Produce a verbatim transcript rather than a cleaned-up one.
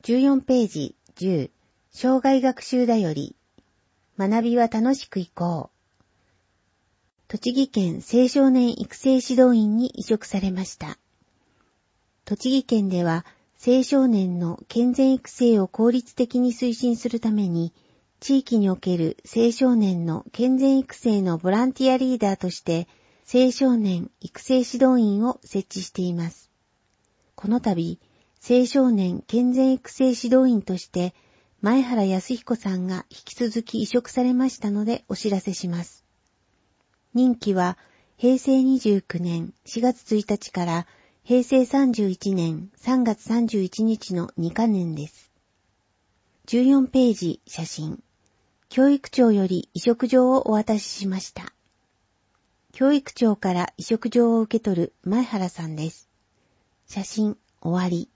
じゅうよんページじゅう、生涯学習だより、学びは楽しく行こう。栃木県青少年育成指導員に移植されました。栃木県では青少年の健全育成を効率的に推進するために、地域における青少年の健全育成のボランティアリーダーとして青少年育成指導員を設置しています。この度、青少年健全育成指導員として前原康彦さんが引き続き移植されましたのでお知らせします。任期はへいせいにじゅうきゅうねんしがつついたちからへいせいさんじゅういちねんさんがつさんじゅういちにちのにかねんです。じゅうよんページ写真。教育長より移植状をお渡ししました。教育長から移植状を受け取る前原さんです。写真終わり。